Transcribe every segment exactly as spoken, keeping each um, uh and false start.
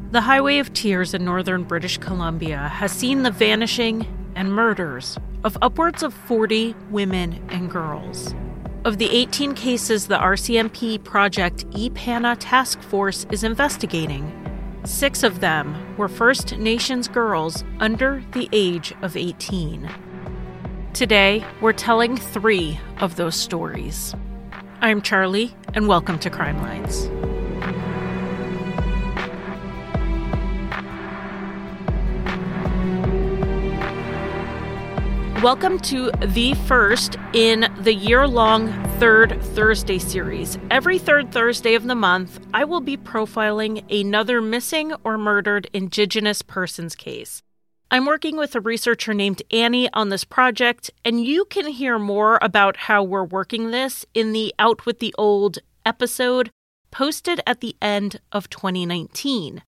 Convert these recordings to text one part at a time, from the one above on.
The Highway of Tears in northern British Columbia has seen the vanishing and murders of upwards of forty women and girls. Of the eighteen cases the R C M P Project E P A N A task force is investigating, six of them were First Nations girls under the age of eighteen. Today, we're telling three of those stories. I'm Charlie, and welcome to Crime Lines. Welcome to the first in the year-long Third Thursday series. Every third Thursday of the month, I will be profiling another missing or murdered Indigenous persons case. I'm working with a researcher named Annie on this project, and you can hear more about how we're working this in the Out with the Old episode posted at the end of twenty nineteen.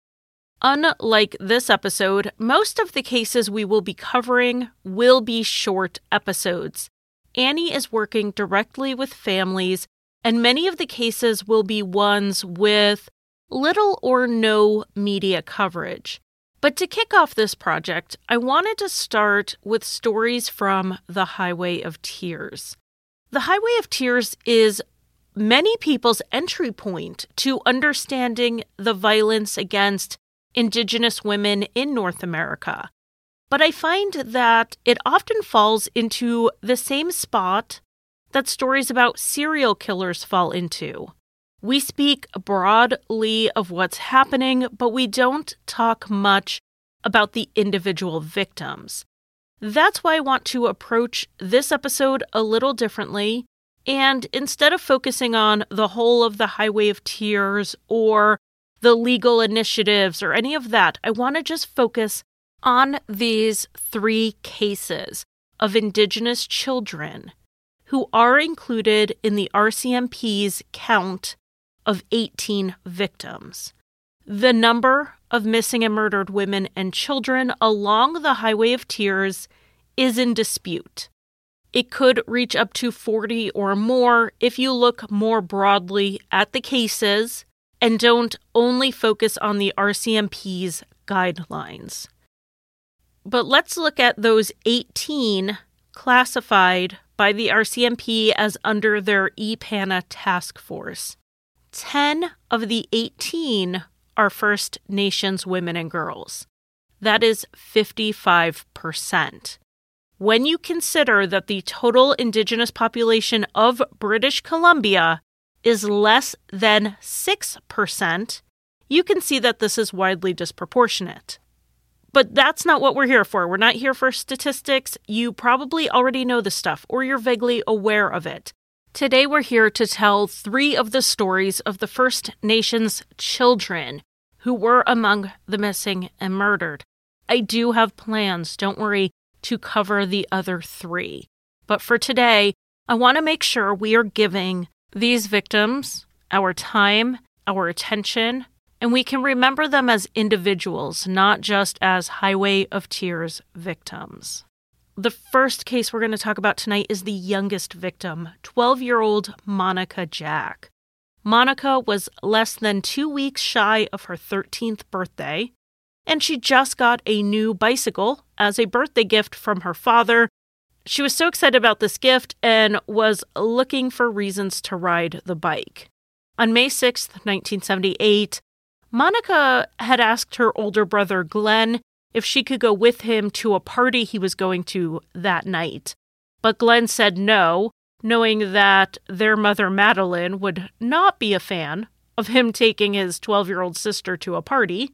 Unlike this episode, most of the cases we will be covering will be short episodes. Annie is working directly with families, and many of the cases will be ones with little or no media coverage. But to kick off this project, I wanted to start with stories from the Highway of Tears. The Highway of Tears is many people's entry point to understanding the violence against Indigenous women in North America. But I find that it often falls into the same spot that stories about serial killers fall into. We speak broadly of what's happening, but we don't talk much about the individual victims. That's why I want to approach this episode a little differently, and instead of focusing on the whole of the Highway of Tears or the legal initiatives or any of that, I want to just focus on these three cases of Indigenous children who are included in the R C M P's count of eighteen victims. The number of missing and murdered women and children along the Highway of Tears is in dispute. It could reach up to forty or more if you look more broadly at the cases and don't only focus on the R C M P's guidelines. But let's look at those eighteen classified by the R C M P as under their E P A N A task force. ten of the eighteen are First Nations women and girls. That is fifty-five percent. When you consider that the total Indigenous population of British Columbia is less than six percent, you can see that this is widely disproportionate. But that's not what we're here for. We're not here for statistics. You probably already know this stuff, or you're vaguely aware of it. Today we're here to tell three of the stories of the First Nations children who were among the missing and murdered. I do have plans, don't worry, to cover the other three. But for today, I want to make sure we are giving these victims our time, our attention, and we can remember them as individuals, not just as Highway of Tears victims. The first case we're going to talk about tonight is the youngest victim, twelve-year-old Monica Jack. Monica was less than two weeks shy of her thirteenth birthday, and she just got a new bicycle as a birthday gift from her father. She was so excited about this gift and was looking for reasons to ride the bike. On May sixth, nineteen seventy-eight, Monica had asked her older brother Glenn if she could go with him to a party he was going to that night. But Glenn said no, knowing that their mother Madeline would not be a fan of him taking his twelve-year-old sister to a party.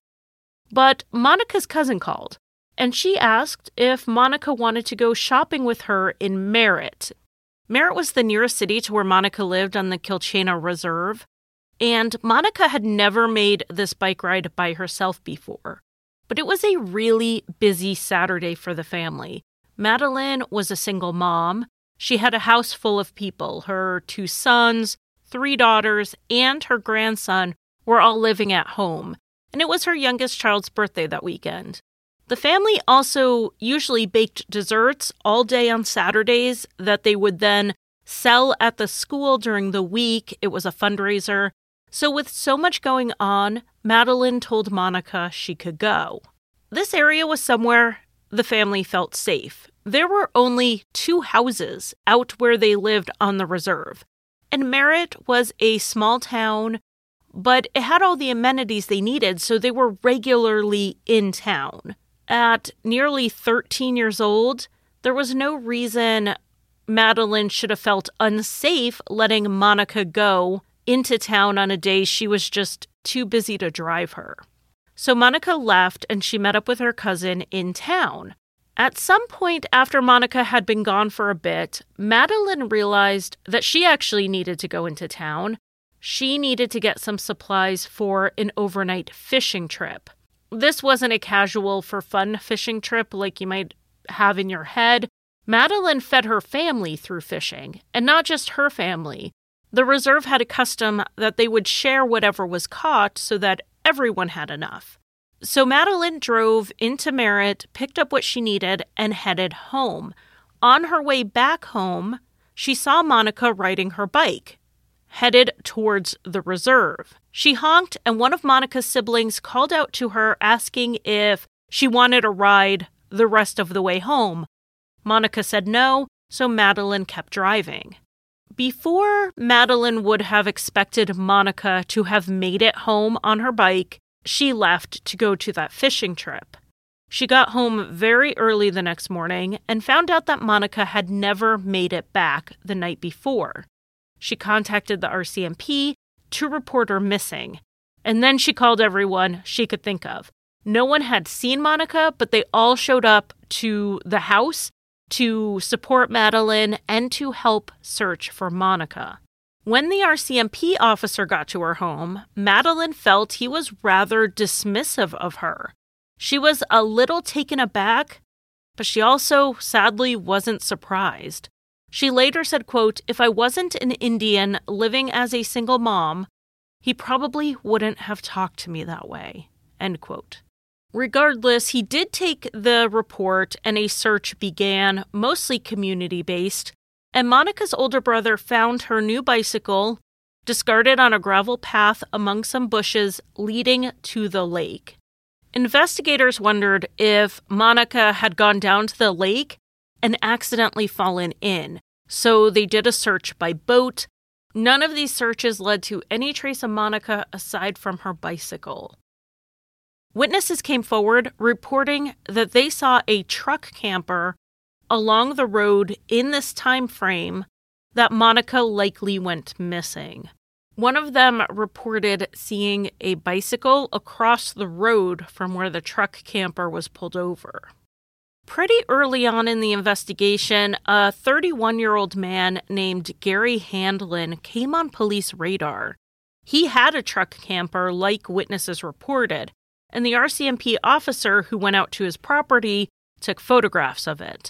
But Monica's cousin called, and she asked if Monica wanted to go shopping with her in Merritt. Merritt was the nearest city to where Monica lived on the Kilchena Reserve, and Monica had never made this bike ride by herself before. But it was a really busy Saturday for the family. Madeline was a single mom. She had a house full of people. Her two sons, three daughters, and her grandson were all living at home, and it was her youngest child's birthday that weekend. The family also usually baked desserts all day on Saturdays that they would then sell at the school during the week. It was a fundraiser. So with so much going on, Madeline told Monica she could go. This area was somewhere the family felt safe. There were only two houses out where they lived on the reserve. And Merritt was a small town, but it had all the amenities they needed, so they were regularly in town. At nearly thirteen years old, there was no reason Madeline should have felt unsafe letting Monica go into town on a day she was just too busy to drive her. So Monica left and she met up with her cousin in town. At some point after Monica had been gone for a bit, Madeline realized that she actually needed to go into town. She needed to get some supplies for an overnight fishing trip. This wasn't a casual for fun fishing trip like you might have in your head. Madeline fed her family through fishing, and not just her family. The reserve had a custom that they would share whatever was caught so that everyone had enough. So Madeline drove into Merritt, picked up what she needed, and headed home. On her way back home, she saw Monica riding her bike, headed towards the reserve. She honked, and one of Monica's siblings called out to her, asking if she wanted a ride the rest of the way home. Monica said no, so Madeline kept driving. Before Madeline would have expected Monica to have made it home on her bike, she left to go to that fishing trip. She got home very early the next morning and found out that Monica had never made it back the night before. She contacted the R C M P to report her missing, and then she called everyone she could think of. No one had seen Monica, but they all showed up to the house to support Madeline and to help search for Monica. When the R C M P officer got to her home, Madeline felt he was rather dismissive of her. She was a little taken aback, but she also sadly wasn't surprised. She later said, quote, "If I wasn't an Indian living as a single mom, he probably wouldn't have talked to me that way," end quote. Regardless, he did take the report and a search began, mostly community-based, and Monica's older brother found her new bicycle discarded on a gravel path among some bushes leading to the lake. Investigators wondered if Monica had gone down to the lake and accidentally fallen in, so they did a search by boat. None of these searches led to any trace of Monica aside from her bicycle. Witnesses came forward reporting that they saw a truck camper along the road in this time frame that Monica likely went missing. One of them reported seeing a bicycle across the road from where the truck camper was pulled over. Pretty early on in the investigation, a thirty-one-year-old man named Gary Handlin came on police radar. He had a truck camper like witnesses reported, and the R C M P officer who went out to his property took photographs of it.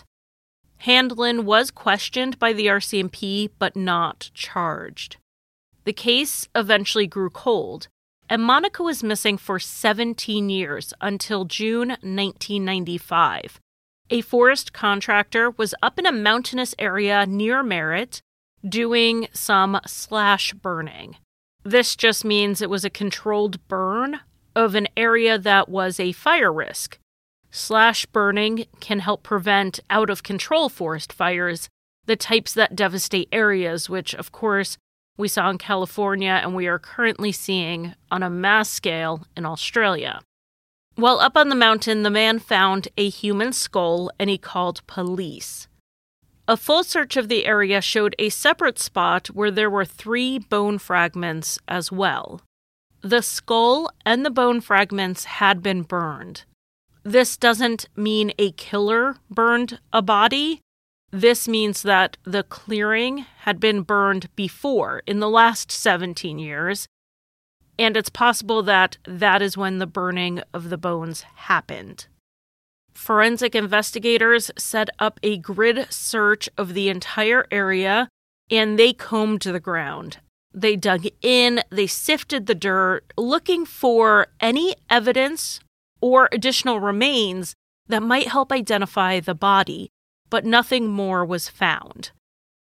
Handlin was questioned by the R C M P, but not charged. The case eventually grew cold, and Monica was missing for seventeen years until June nineteen ninety-five. A forest contractor was up in a mountainous area near Merritt doing some slash burning. This just means it was a controlled burn of an area that was a fire risk. Slash burning can help prevent out-of-control forest fires, the types that devastate areas, which, of course, we saw in California and we are currently seeing on a mass scale in Australia. While up on the mountain, the man found a human skull and he called police. A full search of the area showed a separate spot where there were three bone fragments as well. The skull and the bone fragments had been burned. This doesn't mean a killer burned a body. This means that the clearing had been burned before, in the last seventeen years, and it's possible that that is when the burning of the bones happened. Forensic investigators set up a grid search of the entire area, and they combed the ground. They dug in, they sifted the dirt, looking for any evidence or additional remains that might help identify the body, but nothing more was found.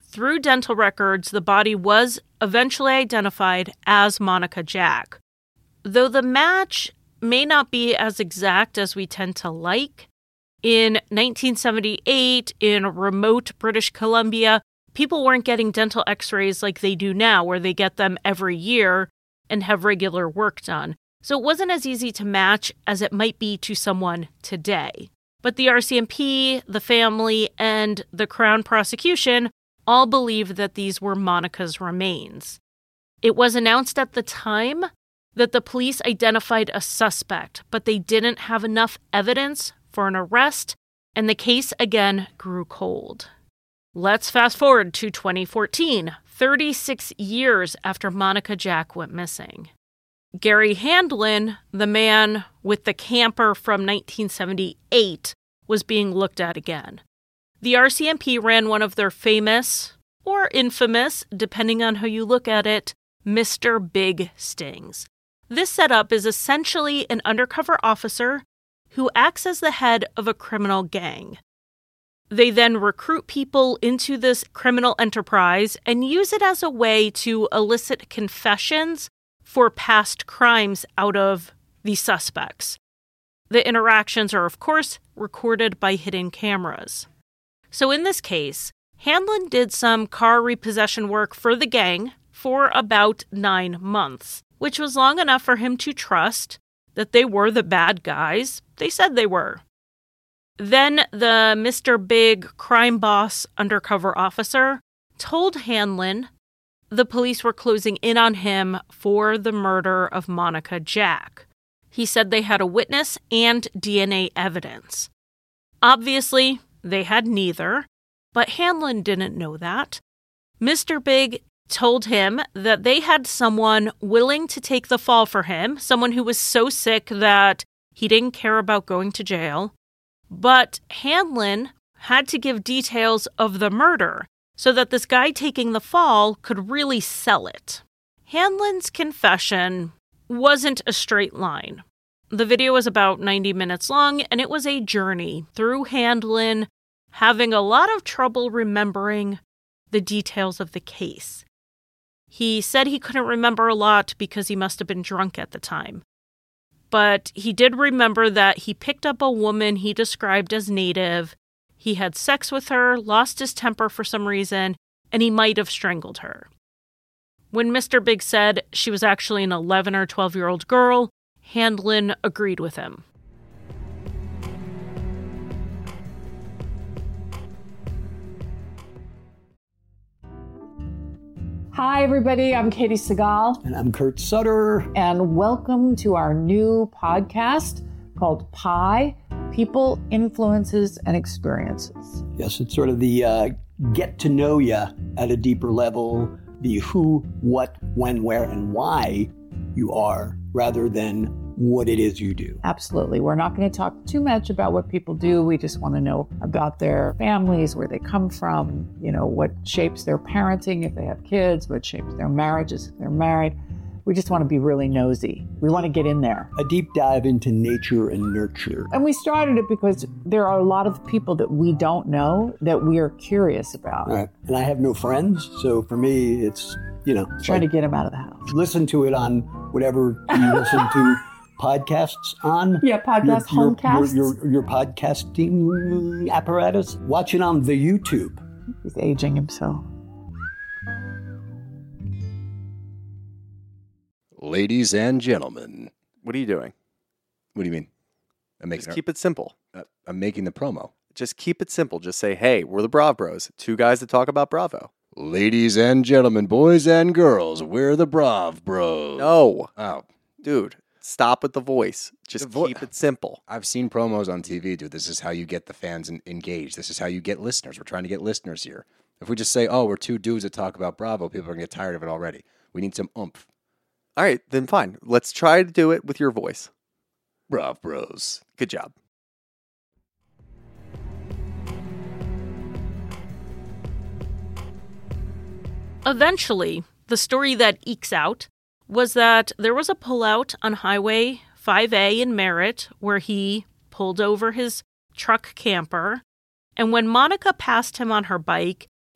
through dental records, the body was eventually identified as Monica Jack. Though the match may not be as exact as we tend to like, in nineteen seventy-eight, in remote British Columbia, people weren't getting dental x-rays like they do now, where they get them every year and have regular work done. So it wasn't as easy to match as it might be to someone today. But the R C M P, the family, and the Crown prosecution all believed that these were Monica's remains. It was announced at the time that the police identified a suspect, but they didn't have enough evidence for an arrest, and the case again grew cold. Let's fast forward to twenty fourteen, thirty-six years after Monica Jack went missing. Gary Handlen, the man with the camper from nineteen seventy-eight, was being looked at again. The R C M P ran one of their famous, or infamous, depending on how you look at it, Mister Big stings. This setup is essentially an undercover officer who acts as the head of a criminal gang. They then recruit people into this criminal enterprise and use it as a way to elicit confessions for past crimes out of the suspects. The interactions are, of course, recorded by hidden cameras. So in this case, Handlen did some car repossession work for the gang for about nine months, which was long enough for him to trust that they were the bad guys they said they were. Then the Mister Big crime boss undercover officer told Handlen the police were closing in on him for the murder of Monica Jack. He said they had a witness and D N A evidence. Obviously, they had neither, but Handlen didn't know that. Mister Big told him that they had someone willing to take the fall for him, someone who was so sick that he didn't care about going to jail. But Handlen had to give details of the murder so that this guy taking the fall could really sell it. Handlen's confession wasn't a straight line. The video was about ninety minutes long, and it was a journey through Handlen having a lot of trouble remembering the details of the case. He said he couldn't remember a lot because he must have been drunk at the time. But he did remember that he picked up a woman he described as native, he had sex with her, lost his temper for some reason, and he might have strangled her. When Mister Big said she was actually an eleven or twelve-year-old girl, Handlen agreed with him. Hi, everybody. I'm Katie Segal. And I'm Kurt Sutter. And welcome to our new podcast called Pi, People, Influences, and Experiences. Yes, it's sort of the uh, get to know you at a deeper level, the who, what, when, where, and why you are, rather than what it is you do. Absolutely. We're not going to talk too much about what people do. We just want to know about their families, where they come from, you know, what shapes their parenting if they have kids, what shapes their marriages if they're married. We just want to be really nosy. We want to get in there. A deep dive into nature and nurture. And we started it because there are a lot of people that we don't know that we are curious about. Right. And I have no friends, so for me, it's, you know. Trying like, to get them out of the house. Listen to it on whatever you listen to. Podcasts on? Yeah, podcast, your, homecasts. Your, your, your podcasting apparatus. Watch it on the YouTube. He's aging himself. Ladies and gentlemen. What are you doing? What do you mean? I'm making Just our, keep it simple. uh, I'm making the promo. Just keep it simple. Just say, hey, we're the Brav Bros. Two guys that talk about Bravo. Ladies and gentlemen, boys and girls, we're the Brav Bros. No. Oh. Dude. Stop with the voice. Just the vo- keep it simple. I've seen promos on T V, dude. This is how you get the fans in- engaged. This is how you get listeners. We're trying to get listeners here. If we just say, oh, we're two dudes that talk about Bravo, people are going to get tired of it already. We need some oomph. All right, then fine. Let's try to do it with your voice. Brav Bros. Good job. Eventually, the story that ekes out was that there was a pullout on Highway five A in Merritt where he pulled over his truck camper, and when Monica passed him on her bike,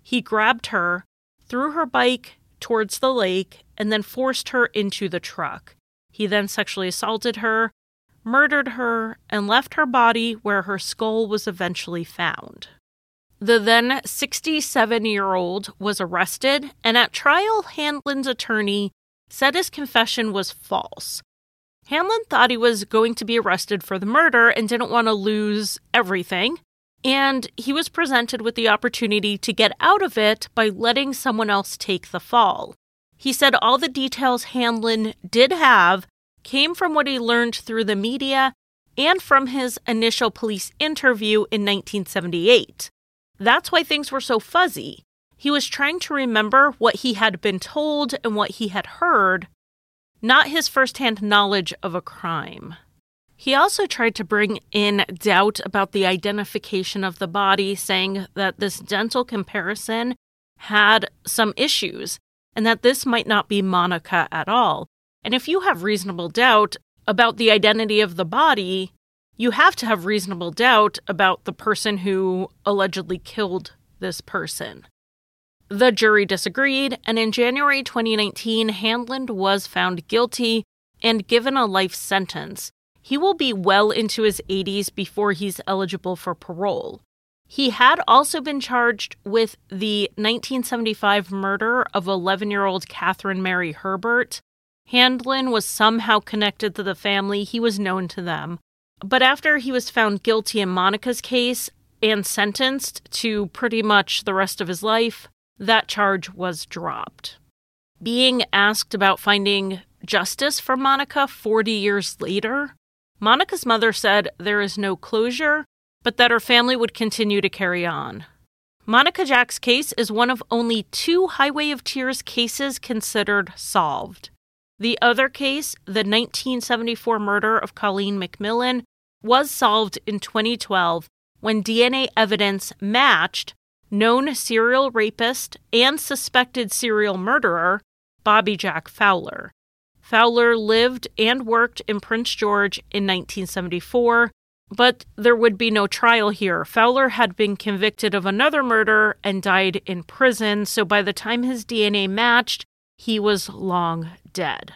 He grabbed her, threw her bike towards the lake, and then forced her into the truck. He then sexually assaulted her, murdered her, and left her body where her skull was eventually found. The then sixty-seven-year-old was arrested, and at trial, Handlen's attorney said his confession was false. Handlen thought he was going to be arrested for the murder and didn't want to lose everything, and he was presented with the opportunity to get out of it by letting someone else take the fall. He said all the details Handlen did have came from what he learned through the media and from his initial police interview in nineteen seventy-eight. That's why things were so fuzzy. He was trying to remember what he had been told and what he had heard, not his firsthand knowledge of a crime. He also tried to bring in doubt about the identification of the body, saying that this dental comparison had some issues and that this might not be Monica at all. And if you have reasonable doubt about the identity of the body, you have to have reasonable doubt about the person who allegedly killed this person. The jury disagreed, and in January twenty nineteen, Handlen was found guilty and given a life sentence. He will be well into his eighties before he's eligible for parole. He had also been charged with the nineteen seventy-five murder of eleven-year-old Catherine Mary Herbert. Handlen was somehow connected to the family. He was known to them. But after he was found guilty in Monica's case and sentenced to pretty much the rest of his life, that charge was dropped. Being asked about finding justice for Monica forty years later, Monica's mother said there is no closure, but that her family would continue to carry on. Monica Jack's case is one of only two Highway of Tears cases considered solved. The other case, the nineteen seventy-four murder of Colleen McMillan, was solved in twenty twelve when D N A evidence matched known serial rapist and suspected serial murderer Bobby Jack Fowler. Fowler lived and worked in Prince George in nineteen seventy-four, but there would be no trial here. Fowler had been convicted of another murder and died in prison, so by the time his D N A matched, he was long dead.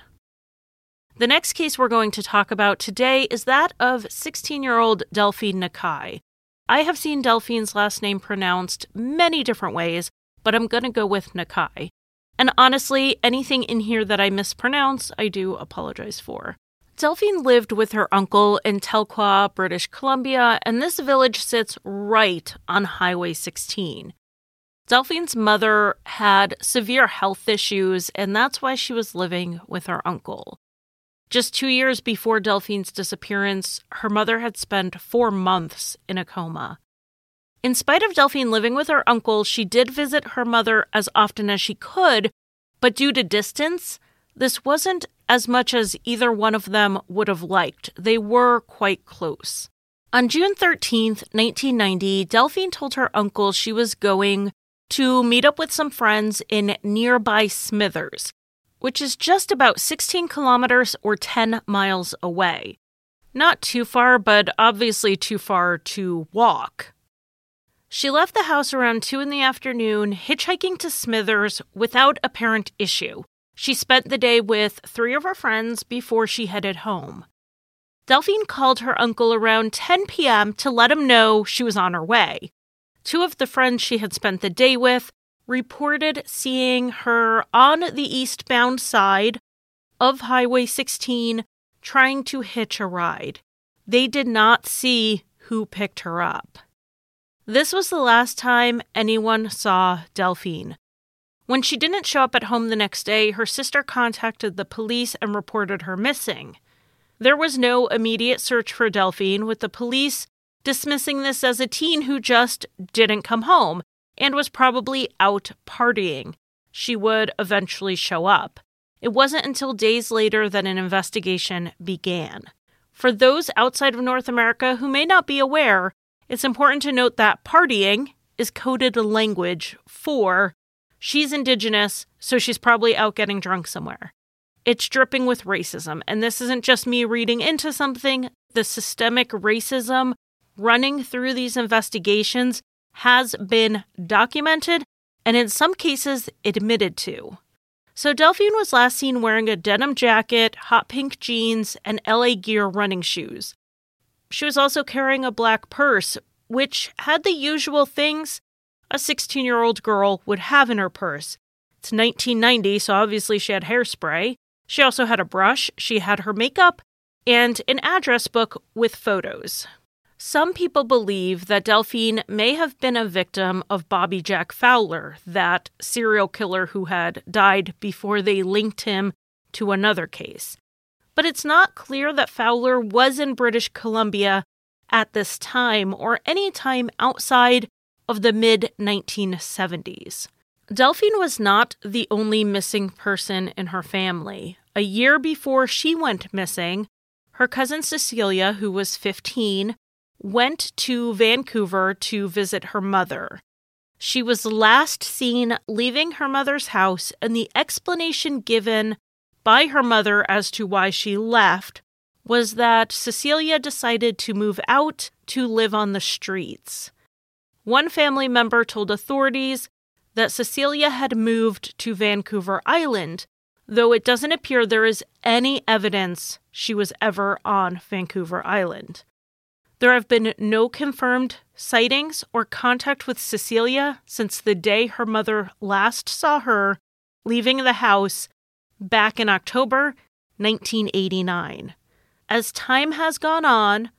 The next case we're going to talk about today is that of sixteen-year-old Delphine Nakai. I have seen Delphine's last name pronounced many different ways, but I'm going to go with Nakai. And honestly, anything in here that I mispronounce, I do apologize for. Delphine lived with her uncle in Telkwa, British Columbia, and this village sits right on Highway sixteen. Delphine's mother had severe health issues, and that's why she was living with her uncle. Just two years before Delphine's disappearance, her mother had spent four months in a coma. In spite of Delphine living with her uncle, she did visit her mother as often as she could, but due to distance, this wasn't as much as either one of them would have liked. They were quite close. On June thirteenth, nineteen ninety, Delphine told her uncle she was going to meet up with some friends in nearby Smithers, which is just about sixteen kilometers or ten miles away. Not too far, but obviously too far to walk. She left the house around two in the afternoon, hitchhiking to Smithers without apparent issue. She spent the day with three of her friends before she headed home. Delphine called her uncle around ten p.m. to let him know she was on her way. Two of the friends she had spent the day with reported seeing her on the eastbound side of Highway sixteen trying to hitch a ride. They did not see who picked her up. This was the last time anyone saw Delphine. When she didn't show up at home the next day, her sister contacted the police and reported her missing. There was no immediate search for Delphine, with the police dismissing this as a teen who just didn't come home and was probably out partying. She would eventually show up. It wasn't until days later that an investigation began. For those outside of North America who may not be aware, it's important to note that partying is coded language for she's Indigenous, so she's probably out getting drunk somewhere. It's dripping with racism, and this isn't just me reading into something. The systemic racism running through these investigations has been documented and in some cases admitted to. So Delphine was last seen wearing a denim jacket, hot pink jeans, and L A Gear running shoes. She was also carrying a black purse, which had the usual things a sixteen-year-old girl would have in her purse. It's nineteen ninety, so obviously she had hairspray. She also had a brush, she had her makeup, and an address book with photos. Some people believe that Delphine may have been a victim of Bobby Jack Fowler, that serial killer who had died before they linked him to another case. But it's not clear that Fowler was in British Columbia at this time or any time outside of the mid nineteen seventies. Delphine was not the only missing person in her family. A year before she went missing, her cousin Cecilia, who was fifteen, went to Vancouver to visit her mother. She was last seen leaving her mother's house, and the explanation given by her mother as to why she left was that Cecilia decided to move out to live on the streets. One family member told authorities that Cecilia had moved to Vancouver Island, though it doesn't appear there is any evidence she was ever on Vancouver Island. There have been no confirmed sightings or contact with Cecilia since the day her mother last saw her leaving the house back in October nineteen eighty-nine. As time has gone on,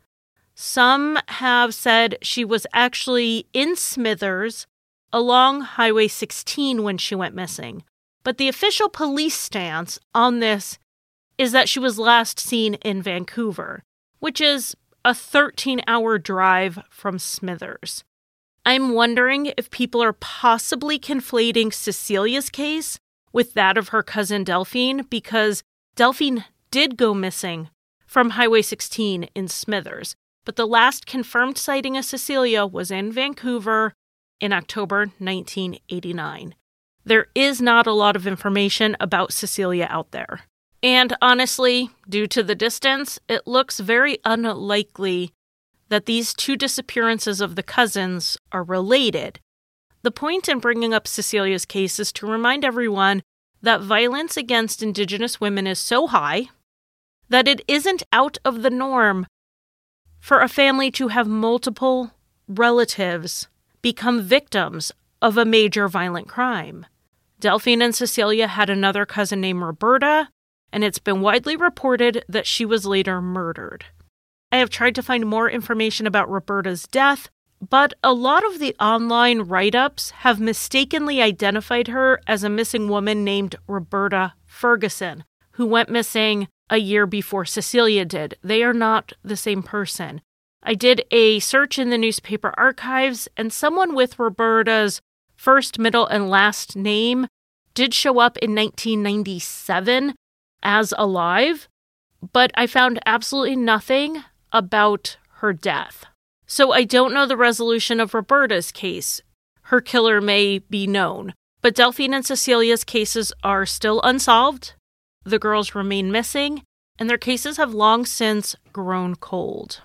some have said she was actually in Smithers along Highway sixteen when she went missing. But the official police stance on this is that she was last seen in Vancouver, which is a thirteen-hour drive from Smithers. I'm wondering if people are possibly conflating Cecilia's case with that of her cousin Delphine, because Delphine did go missing from Highway sixteen in Smithers, but the last confirmed sighting of Cecilia was in Vancouver in October nineteen eighty-nine. There is not a lot of information about Cecilia out there. And honestly, due to the distance, it looks very unlikely that these two disappearances of the cousins are related. The point in bringing up Cecilia's case is to remind everyone that violence against Indigenous women is so high that it isn't out of the norm for a family to have multiple relatives become victims of a major violent crime. Delphine and Cecilia had another cousin named Roberta, and it's been widely reported that she was later murdered. I have tried to find more information about Roberta's death, but a lot of the online write-ups have mistakenly identified her as a missing woman named Roberta Ferguson, who went missing a year before Cecilia did. They are not the same person. I did a search in the newspaper archives, and someone with Roberta's first, middle, and last name did show up in nineteen ninety-seven as alive, but I found absolutely nothing about her death. So I don't know the resolution of Roberta's case. Her killer may be known, but Delphine and Cecilia's cases are still unsolved. The girls remain missing, and their cases have long since grown cold.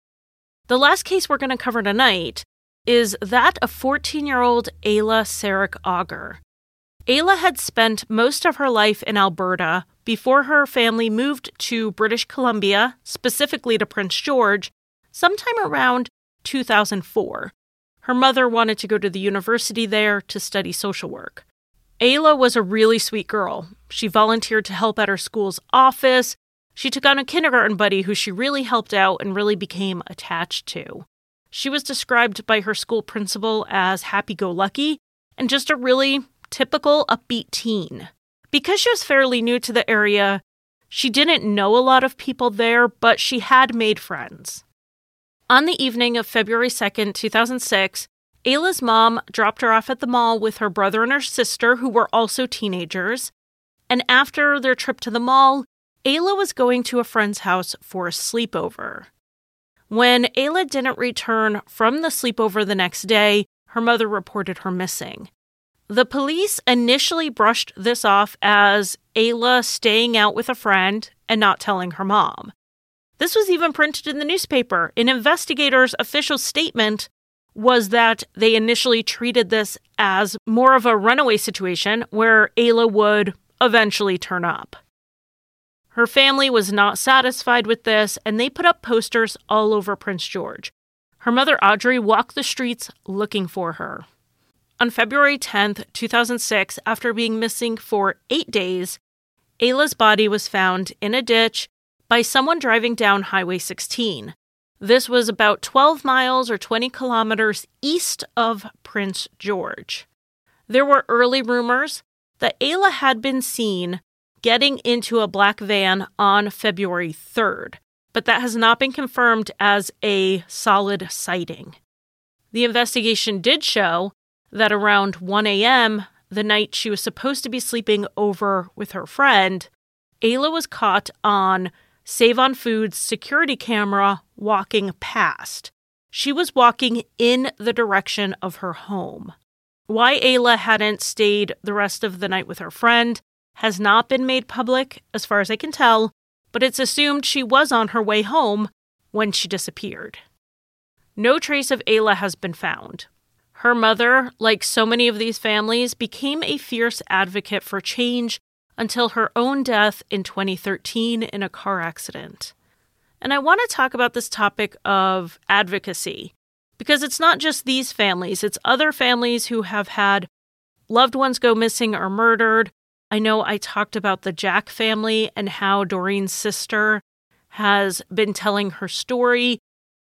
The last case we're going to cover tonight is that of fourteen-year-old Ayla Sarek Auger. Ayla had spent most of her life in Alberta before her family moved to British Columbia, specifically to Prince George, sometime around two thousand four. Her mother wanted to go to the university there to study social work. Ayla was a really sweet girl. She volunteered to help at her school's office. She took on a kindergarten buddy who she really helped out and really became attached to. She was described by her school principal as happy-go-lucky and just a really typical upbeat teen. Because she was fairly new to the area, she didn't know a lot of people there, but she had made friends. On the evening of February second, two thousand six, Ayla's mom dropped her off at the mall with her brother and her sister, who were also teenagers. And after their trip to the mall, Ayla was going to a friend's house for a sleepover. When Ayla didn't return from the sleepover the next day, her mother reported her missing. The police initially brushed this off as Ayla staying out with a friend and not telling her mom. This was even printed in the newspaper. An investigator's official statement was that they initially treated this as more of a runaway situation where Ayla would eventually turn up. Her family was not satisfied with this, and they put up posters all over Prince George. Her mother, Audrey, walked the streets looking for her. On February tenth, two thousand six, after being missing for eight days, Ayla's body was found in a ditch by someone driving down Highway sixteen. This was about twelve miles or twenty kilometers east of Prince George. There were early rumors that Ayla had been seen getting into a black van on February third, but that has not been confirmed as a solid sighting. The investigation did show that around one a.m., the night she was supposed to be sleeping over with her friend, Ayla was caught on Save on Food's security camera walking past. She was walking in the direction of her home. Why Ayla hadn't stayed the rest of the night with her friend has not been made public, as far as I can tell, but it's assumed she was on her way home when she disappeared. No trace of Ayla has been found. Her mother, like so many of these families, became a fierce advocate for change until her own death in twenty thirteen in a car accident. And I want to talk about this topic of advocacy, because it's not just these families, it's other families who have had loved ones go missing or murdered. I know I talked about the Jack family and how Doreen's sister has been telling her story.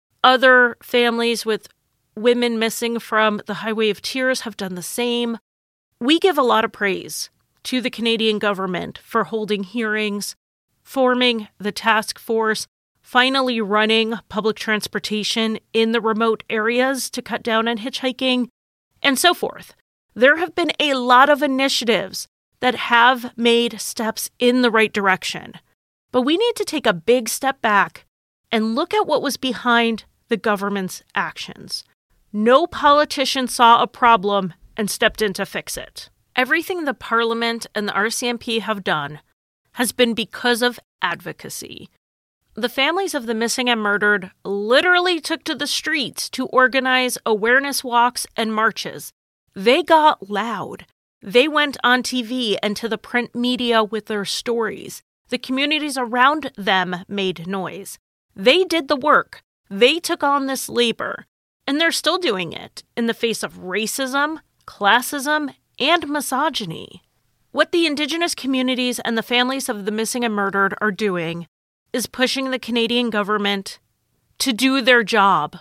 Other families with women missing from the Highway of Tears have done the same. We give a lot of praise to the Canadian government for holding hearings, forming the task force, finally running public transportation in the remote areas to cut down on hitchhiking, and so forth. There have been a lot of initiatives that have made steps in the right direction. But we need to take a big step back and look at what was behind the government's actions. No politician saw a problem and stepped in to fix it. Everything the Parliament and the R C M P have done has been because of advocacy. The families of the missing and murdered literally took to the streets to organize awareness walks and marches. They got loud. They went on T V and to the print media with their stories. The communities around them made noise. They did the work. They took on this labor. And they're still doing it in the face of racism, classism, and misogyny. What the Indigenous communities and the families of the missing and murdered are doing is pushing the Canadian government to do their job.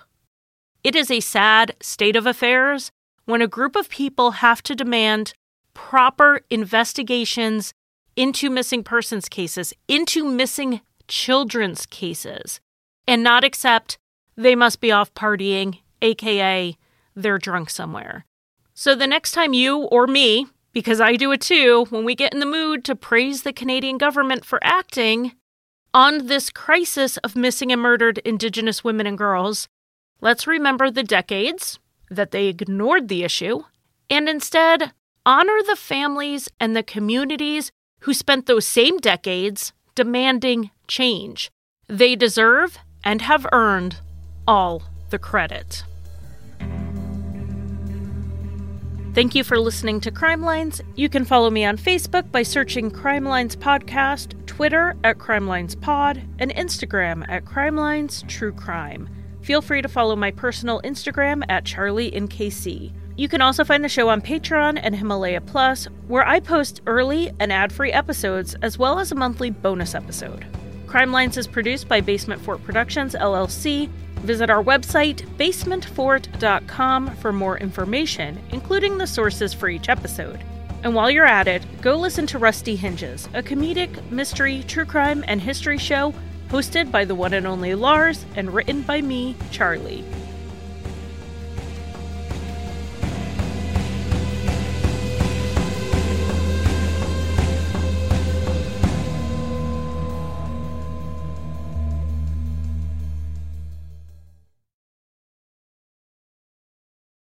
It is a sad state of affairs when a group of people have to demand proper investigations into missing persons cases, into missing children's cases, and not accept they must be off partying, aka they're drunk somewhere. So the next time you or me, because I do it too, when we get in the mood to praise the Canadian government for acting on this crisis of missing and murdered Indigenous women and girls, let's remember the decades that they ignored the issue and instead honor the families and the communities who spent those same decades demanding change. They deserve and have earned all the credit. Thank you for listening to Crime Lines. You can follow me on Facebook by searching Crime Lines Podcast, Twitter at Crime Lines Pod, and Instagram at Crime Lines True Crime. Feel free to follow my personal Instagram at Charlie in K C. You can also find the show on Patreon and Himalaya Plus, where I post early and ad-free episodes, as well as a monthly bonus episode. Crime Lines is produced by Basement Fort Productions, L L C. Visit our website, basement fort dot com, for more information, including the sources for each episode. And while you're at it, go listen to Rusty Hinges, a comedic, mystery, true crime, and history show hosted by the one and only Lars and written by me, Charlie.